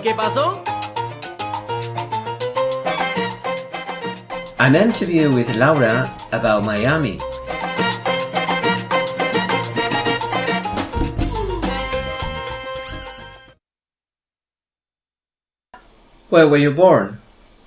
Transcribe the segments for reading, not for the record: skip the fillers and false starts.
¿Qué pasó? An interview with Laura about Miami. Where were you born?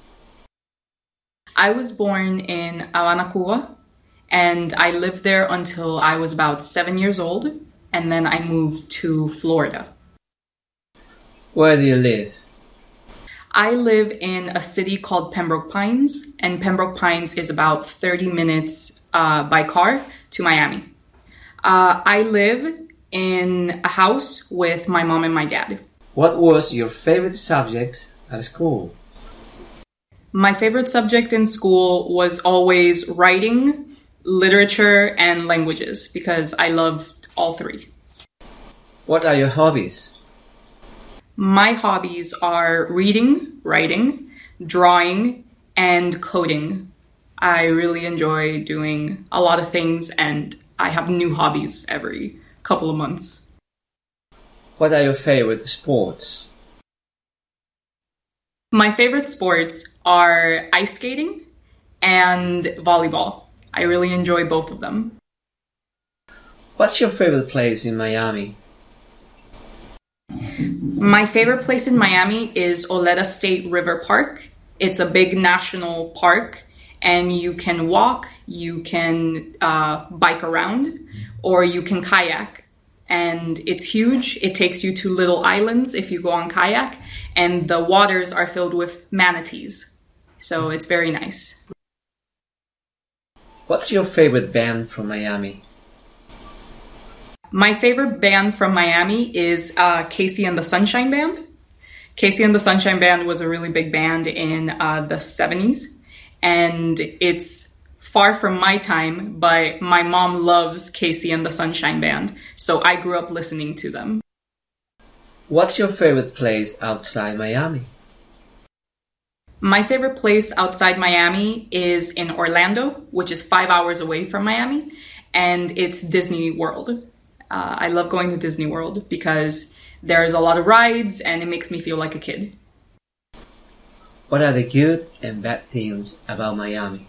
I was born in Havana, Cuba, and I lived there until I was about 7 years old, and then I moved to Florida. Where do you live? I live in a city called Pembroke Pines, and Pembroke Pines is about 30 minutes by car to Miami. I live in a house with my mom and my dad. What was your favorite subject at school? My favorite subject in school was always writing, literature, and languages, because I loved all three. What are your hobbies? My hobbies are reading, writing, drawing, and coding. I really enjoy doing a lot of things, and I have new hobbies every couple of months. What are your favorite sports? My favorite sports are ice skating and volleyball. I really enjoy both of them. What's your favorite place in Miami? My favorite place in Miami is Oleta State River Park. It's a big national park, and you can walk, you can bike around, or you can kayak. And it's huge. It takes you to little islands if you go on kayak, and the waters are filled with manatees. So it's very nice. What's your favorite band from Miami? My favorite band from Miami is Casey and the Sunshine Band. Casey and the Sunshine Band was a really big band in the 70s, and it's far from my time, but my mom loves Casey and the Sunshine Band, so I grew up listening to them. What's your favorite place outside Miami? My favorite place outside Miami is in Orlando, which is 5 hours away from Miami, and it's Disney World. I love going to Disney World because there's a lot of rides and it makes me feel like a kid. What are the good and bad things about Miami?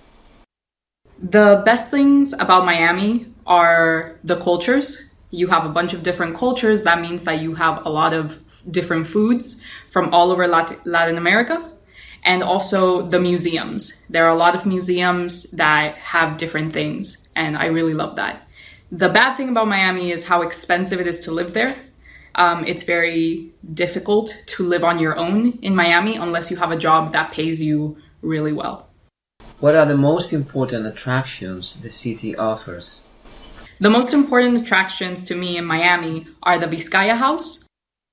The best things about Miami are the cultures. You have a bunch of different cultures. That means that you have a lot of different foods from all over Latin America. And also the museums. There are a lot of museums that have different things, and I really love that. The bad thing about Miami is how expensive it is to live there. It's very difficult to live on your own in Miami unless you have a job that pays you really well. What are the most important attractions the city offers? The most important attractions to me in Miami are the Vizcaya House,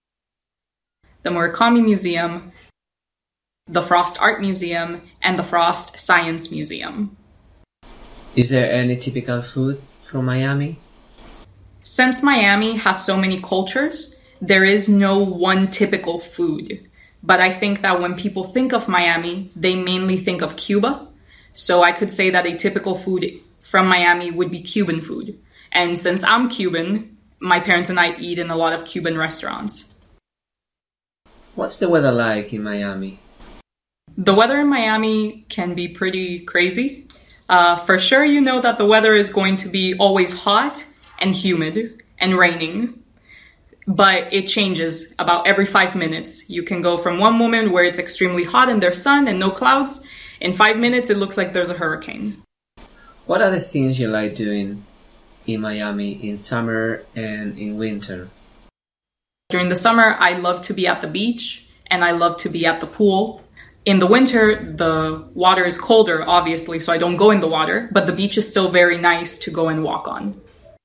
the Murakami Museum, the Frost Art Museum, and the Frost Science Museum. Is there any typical food from Miami? Since Miami has so many cultures, there is no one typical food. But I think that when people think of Miami, they mainly think of Cuba. So I could say that a typical food from Miami would be Cuban food. And since I'm Cuban, my parents and I eat in a lot of Cuban restaurants. What's the weather like in Miami? The weather in Miami can be pretty crazy. For sure, you know that the weather is going to be always hot and humid and raining. But it changes about every 5 minutes. You can go from one moment where it's extremely hot and there's sun and no clouds. In 5 minutes, it looks like there's a hurricane. What are the things you like doing in Miami in summer and in winter? During the summer, I love to be at the beach and I love to be at the pool. In the winter, the water is colder, obviously, so I don't go in the water, but the beach is still very nice to go and walk on.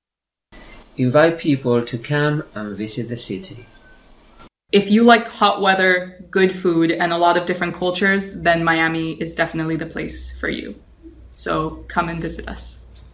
Invite people to come and visit the city. If you like hot weather, good food, and a lot of different cultures, then Miami is definitely the place for you. So come and visit us.